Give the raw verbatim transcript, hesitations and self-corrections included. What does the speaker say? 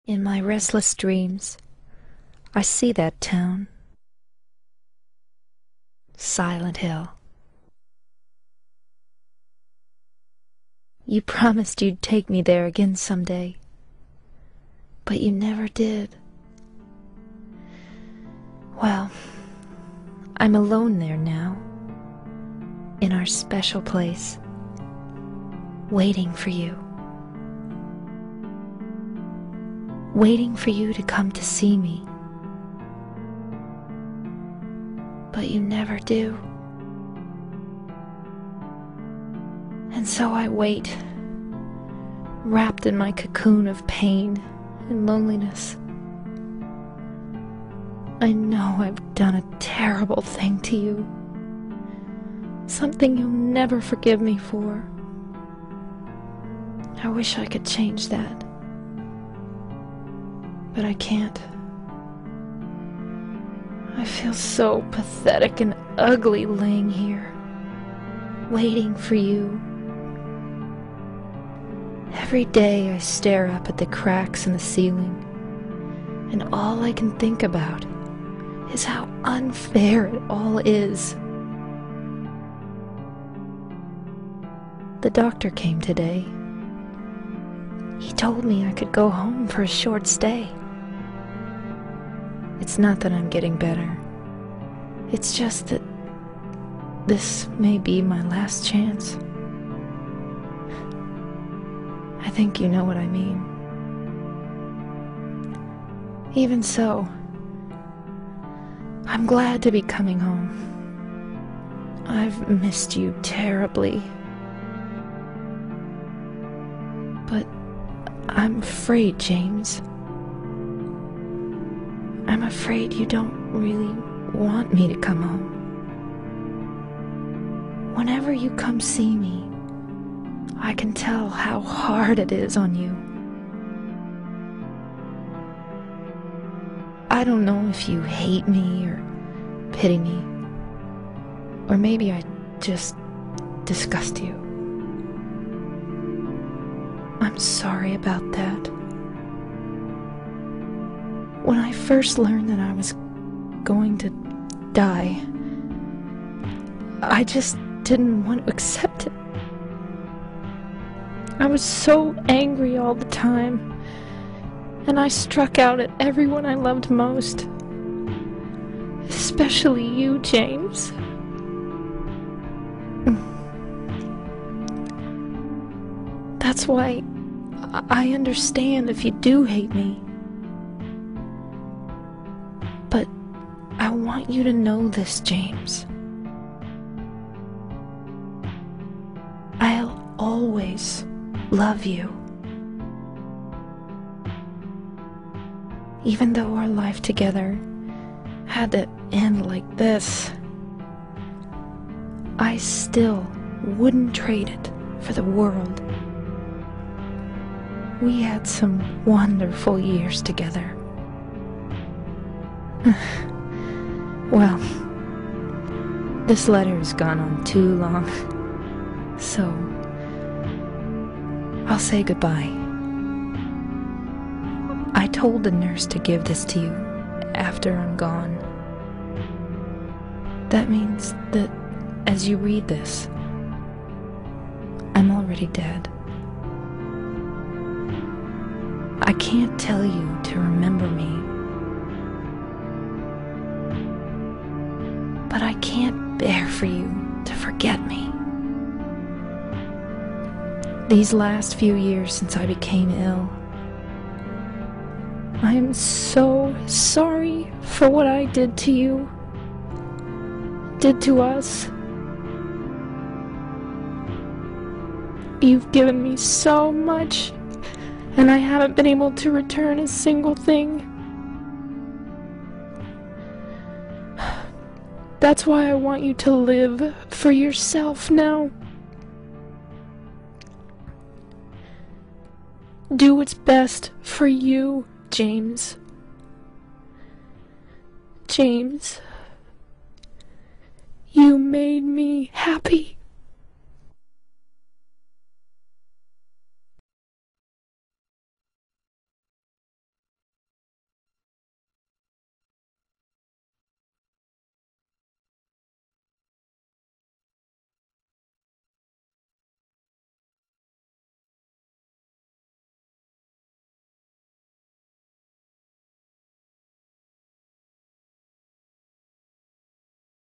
In my restless dreams, I see that town, Silent Hill. You promised you'd take me there again someday, but you never did. Well, I'm alone there now, in our special place, waiting for you. Waiting for you to come to see me. But you never do. And so I wait, wrapped in my cocoon of pain and loneliness. I know I've done a terrible thing to you, something you'll never forgive me for. I wish I could change that. But I can't. I feel so pathetic and ugly laying here, waiting for you. Every day I stare up at the cracks in the ceiling, and all I can think about is how unfair it all is. The doctor came today. He told me I could go home for a short stay. It's not that I'm getting better. It's just that this may be my last chance. I think you know what I mean. Even so, I'm glad to be coming home. I've missed you terribly. But I'm afraid, James. I'm afraid you don't really want me to come home. Whenever you come see me, I can tell how hard it is on you. I don't know if you hate me or pity me, or maybe I just disgust you. I'm sorry about that. When I first learned that I was going to die, I just didn't want to accept it. I was so angry all the time, and I struck out at everyone I loved most, especially you, James. That's why I understand if you do hate me. But I want you to know this, James. I'll always love you. Even though our life together had to end like this, I still wouldn't trade it for the world. We had some wonderful years together. Well, this letter has gone on too long, so I'll say goodbye. I told the nurse to give this to you after I'm gone. That means that as you read this, I'm already dead. I can't tell you to remember me, but I can't bear for you to forget me. These last few years since I became ill, I am so sorry for what I did to you, did to us. You've given me so much, and I haven't been able to return a single thing. That's why I want you to live for yourself now. Do what's best for you, James. James, you made me happy.